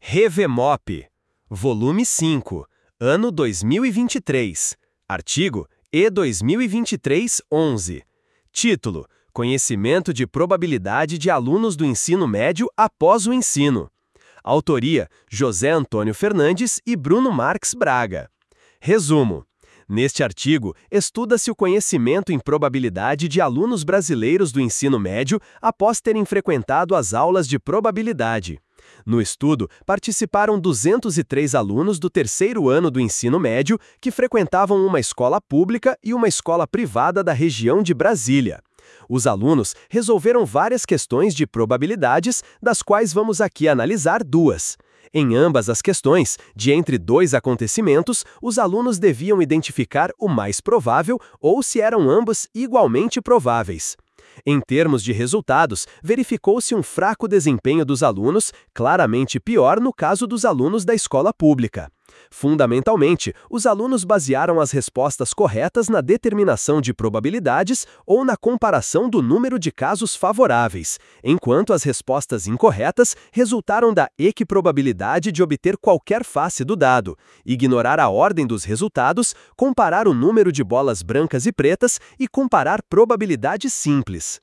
ReveMop, volume 5, ano 2023, artigo E 2023-11. Título: Conhecimento de probabilidade de alunos do ensino médio após o ensino. Autoria: José Antônio Fernandes e Bruno Marques Braga. Resumo: neste artigo, estuda-se o conhecimento em probabilidade de alunos brasileiros do ensino médio após terem frequentado as aulas de probabilidade. No estudo, participaram 203 alunos do terceiro ano do ensino médio que frequentavam uma escola pública e uma escola privada da região de Brasília. Os alunos resolveram várias questões de probabilidades, das quais vamos aqui analisar duas. Em ambas as questões, de entre dois acontecimentos, os alunos deviam identificar o mais provável ou se eram ambos igualmente prováveis. Em termos de resultados, verificou-se um fraco desempenho dos alunos, claramente pior no caso dos alunos da escola pública. Fundamentalmente, os alunos basearam as respostas corretas na determinação de probabilidades ou na comparação do número de casos favoráveis, enquanto as respostas incorretas resultaram da equiprobabilidade de obter qualquer face do dado, ignorar a ordem dos resultados, comparar o número de bolas brancas e pretas e comparar probabilidades simples.